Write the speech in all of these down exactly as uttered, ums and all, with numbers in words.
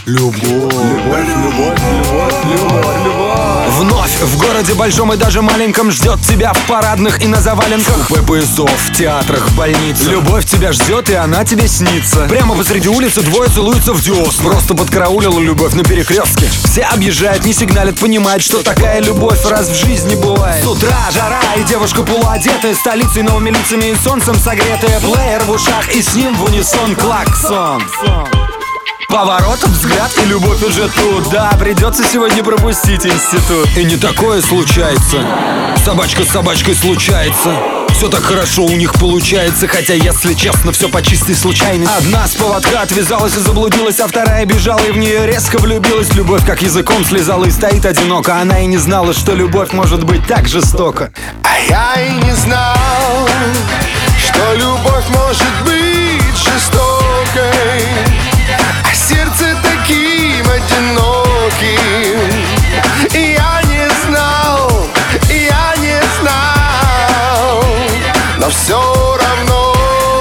Любовь, любовь, любовь, любовь, любовь, любовь. Вновь в городе большом и даже маленьком ждет тебя в парадных и на заваленках, в купе поездов, в театрах, в больницах. Любовь тебя ждет, и она тебе снится. Прямо посреди улицы двое целуются в десна. Просто подкараулила любовь на перекрестке. Все объезжают, не сигналят, понимают, что такая любовь раз в жизни бывает. С утра жара, и девушка полуодетая, столицей, новыми лицами и солнцем согретая. Плеер в ушах, и с ним в унисон клаксон. Поворотом взгляд, и любовь уже тут. Да, придется сегодня пропустить институт. И не такое случается. Собачка с собачкой случается. Все так хорошо у них получается. Хотя, если честно, все по чистой случайности. Одна с поводка отвязалась и заблудилась, а вторая бежала и в нее резко влюбилась. Любовь как языком слезала и стоит одиноко. Она и не знала, что любовь может быть так жестока. А я и не знал, что любовь может быть жестокой, а сердце таким одиноким. И я не знал, и я не знал, но все равно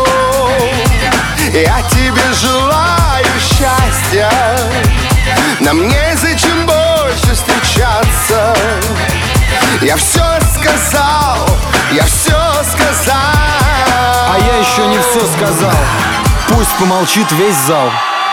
я тебе желаю счастья. Нам незачем больше встречаться. Я все сказал, я все сказал. А я еще не все сказал. Пусть помолчит весь зал.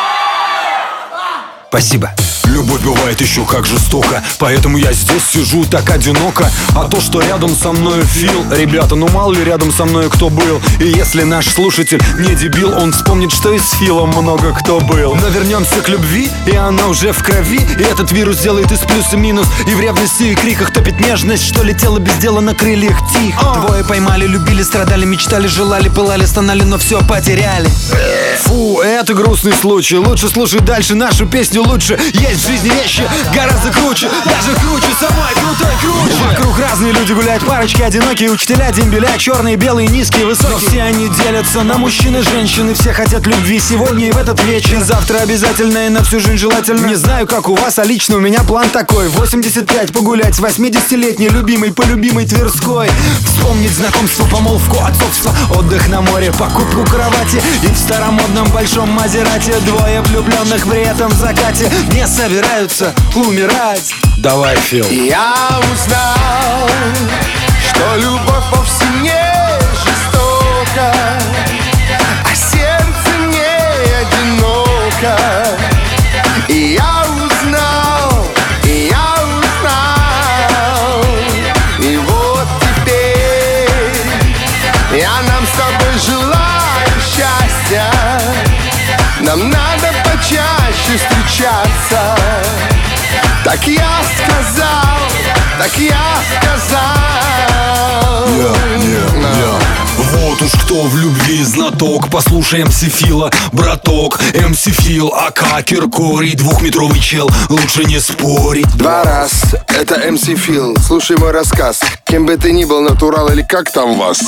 Спасибо. Любовь бывает еще как жестоко, поэтому я здесь сижу так одиноко. А то, что рядом со мной Фил, ребята, ну мало ли рядом со мной кто был. И если наш слушатель не дебил, он вспомнит, что и с Филом много кто был. Но вернемся к любви, и она уже в крови. И этот вирус делает из плюса минус. И в ревности и криках топит нежность, что летела без дела на крыльях тихо. Двое поймали, любили, страдали, мечтали, желали, пылали, стонали, но все потеряли. Фу, это грустный случай. Лучше слушай дальше нашу песню, лучше. Есть в жизни вещи гораздо круче, даже круче самой крутой круче. Вокруг разные люди гуляют, парочки одинокие, учителя, дембеля, черные, белые, низкие, высокие. Но все они делятся на мужчин и женщин, и все хотят любви сегодня и в этот вечер. И завтра обязательно, и на всю жизнь желательно. Не знаю, как у вас, а лично у меня план такой: восемьдесят пять погулять с восьмидесятилетней любимой по любимой Тверской. Вспомнить знакомство, помолвку, отцовство, отдых на море, покупку кровати. И в старомодном большом Мазерате двое влюбленных при этом в закате не собираются умирать. Давай, Фил. Я узнал, что любовь вовсе не жестока, а сердце не одиноко. И я узнал, и я узнал, и вот теперь я нам с тобой желаю счастья. Нам надо почаще встречаться. Так я сказал, так я сказал. Yeah, yeah, yeah. Вот уж кто в любви знаток. Послушай эм си Фила, браток. эм си Фил, ака Киркорий, двухметровый чел, лучше не спорить. Два раз, это эм си Фил. Слушай мой рассказ. Кем бы ты ни был, натурал или как там вас.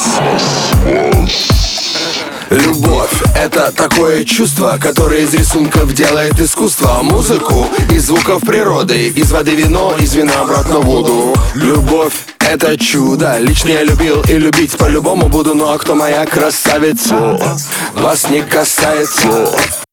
Любовь — это такое чувство, которое из рисунков делает искусство. Музыку из звуков природы, из воды вино, из вина обратно в воду. Любовь — это чудо. Лично я любил и любить по-любому буду. Ну а кто моя красавица? Вас не касается.